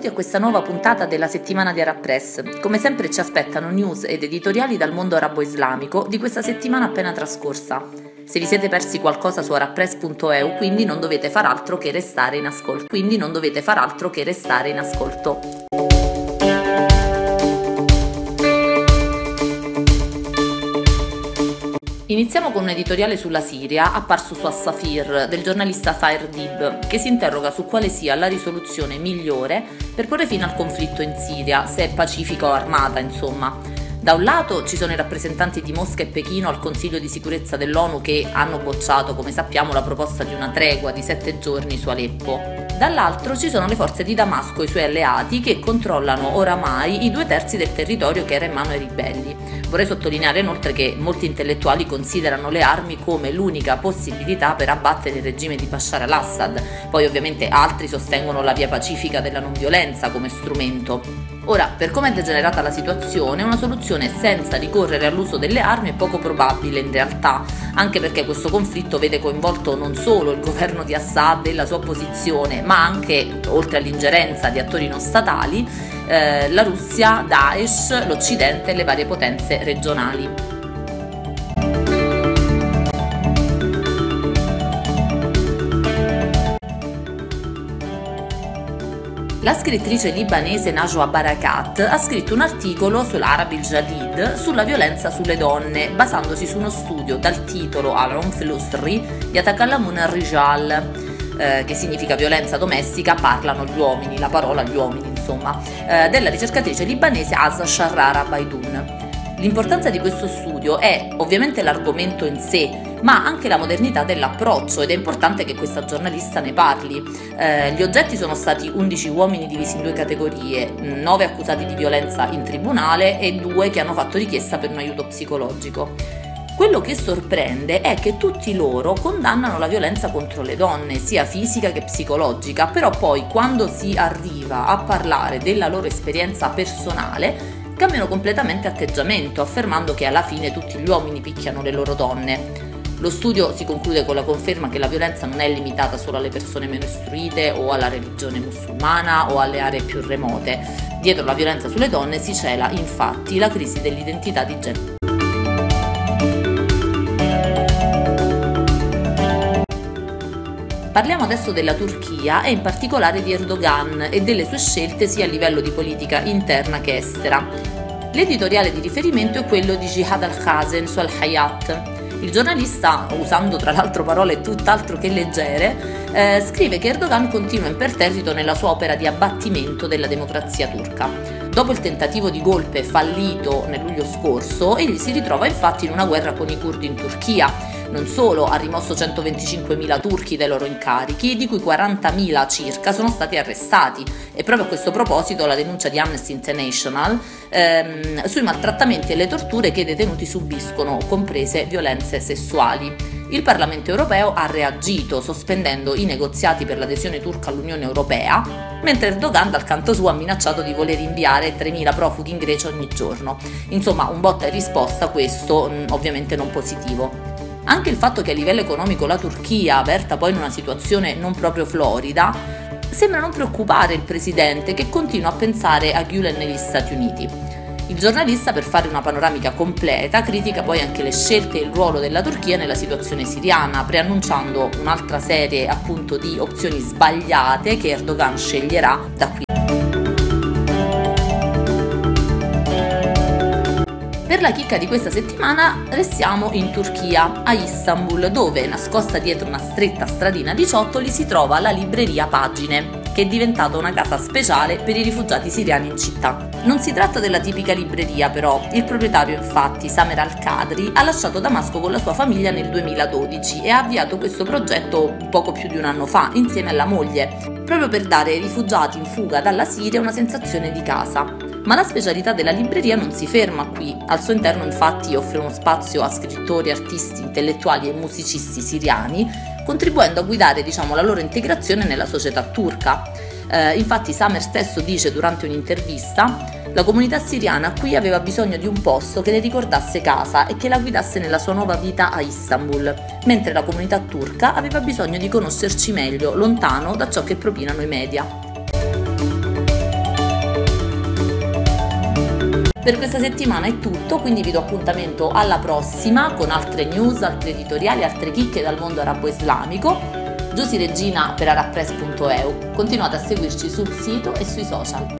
Benvenuti a questa nuova puntata della settimana di Arab Press. Come sempre ci aspettano news ed editoriali dal mondo arabo-islamico di questa settimana appena trascorsa. Se vi siete persi qualcosa su arabpress.eu, quindi non dovete far altro che restare in ascolto. Iniziamo con un editoriale sulla Siria apparso su As-Safir del giornalista Thaer Dib, che si interroga su quale sia la risoluzione migliore per porre fine al conflitto in Siria, se è pacifica o armata, insomma. Da un lato ci sono i rappresentanti di Mosca e Pechino al Consiglio di sicurezza dell'ONU che hanno bocciato, come sappiamo, la proposta di una tregua di 7 giorni su Aleppo. Dall'altro ci sono le forze di Damasco e i suoi alleati che controllano oramai i 2/3 del territorio che era in mano ai ribelli. Vorrei sottolineare inoltre che molti intellettuali considerano le armi come l'unica possibilità per abbattere il regime di Bashar al-Assad, poi ovviamente altri sostengono la via pacifica della non violenza come strumento. Ora, per come è degenerata la situazione, una soluzione senza ricorrere all'uso delle armi è poco probabile in realtà, anche perché questo conflitto vede coinvolto non solo il governo di Assad e la sua opposizione, ma anche, oltre all'ingerenza di attori non statali, la Russia, Daesh, l'Occidente e le varie potenze regionali. La scrittrice libanese Najwa Barakat ha scritto un articolo sull'Arab il-Jadid sulla violenza sulle donne, basandosi su uno studio dal titolo Al-Unf al-Usri Yatakallamun ar-Rijal, che significa violenza domestica, parlano gli uomini, la parola gli uomini, insomma, della ricercatrice libanese Azza Sharrara Baidoun. L'importanza di questo studio è ovviamente l'argomento in sé, ma anche la modernità dell'approccio, ed è importante che questa giornalista ne parli. Gli oggetti sono stati 11 uomini divisi in 2 categorie, 9 accusati di violenza in tribunale e 2 che hanno fatto richiesta per un aiuto psicologico. Quello che sorprende è che tutti loro condannano la violenza contro le donne, sia fisica che psicologica, però poi quando si arriva a parlare della loro esperienza personale cambiano completamente atteggiamento, affermando che alla fine tutti gli uomini picchiano le loro donne. Lo studio si conclude con la conferma che la violenza non è limitata solo alle persone meno istruite o alla religione musulmana o alle aree più remote. Dietro la violenza sulle donne si cela infatti la crisi dell'identità di genere. Parliamo adesso della Turchia e in particolare di Erdogan e delle sue scelte sia a livello di politica interna che estera. L'editoriale di riferimento è quello di Jihad al-Khazen su Al-Hayat. Il giornalista, usando tra l'altro parole tutt'altro che leggere, scrive che Erdogan continua imperterrito nella sua opera di abbattimento della democrazia turca. Dopo il tentativo di golpe fallito nel luglio scorso, egli si ritrova infatti in una guerra con i curdi in Turchia. Non solo, ha rimosso 125.000 turchi dai loro incarichi, di cui 40.000 circa sono stati arrestati. E proprio a questo proposito la denuncia di Amnesty International sui maltrattamenti e le torture che i detenuti subiscono, comprese violenze sessuali. Il Parlamento europeo ha reagito sospendendo i negoziati per l'adesione turca all'Unione Europea, mentre Erdogan dal canto suo ha minacciato di voler inviare 3.000 profughi in Grecia ogni giorno. Insomma, un botta e risposta, questo ovviamente non positivo. Anche il fatto che a livello economico la Turchia, avverta poi in una situazione non proprio florida, sembra non preoccupare il presidente, che continua a pensare a Gülen negli Stati Uniti. Il giornalista, per fare una panoramica completa, critica poi anche le scelte e il ruolo della Turchia nella situazione siriana, preannunciando un'altra serie appunto di opzioni sbagliate che Erdogan sceglierà da qui. Per la chicca di questa settimana restiamo in Turchia, a Istanbul, dove, nascosta dietro una stretta stradina di ciottoli, si trova la libreria Pagine, che è diventata una casa speciale per i rifugiati siriani in città. Non si tratta della tipica libreria però, il proprietario infatti, Samer Al-Kadri, ha lasciato Damasco con la sua famiglia nel 2012 e ha avviato questo progetto poco più di un anno fa, insieme alla moglie, proprio per dare ai rifugiati in fuga dalla Siria una sensazione di casa. Ma la specialità della libreria non si ferma qui. Al suo interno infatti offre uno spazio a scrittori, artisti, intellettuali e musicisti siriani, contribuendo a guidare la loro integrazione nella società turca. Infatti Samer stesso dice durante un'intervista: la comunità siriana qui aveva bisogno di un posto che le ricordasse casa e che la guidasse nella sua nuova vita a Istanbul, mentre la comunità turca aveva bisogno di conoscerci meglio, lontano da ciò che propinano i media. Per questa settimana è tutto, quindi vi do appuntamento alla prossima con altre news, altri editoriali, altre chicche dal mondo arabo-islamico. Giusy Regina per arabpress.eu. Continuate a seguirci sul sito e sui social.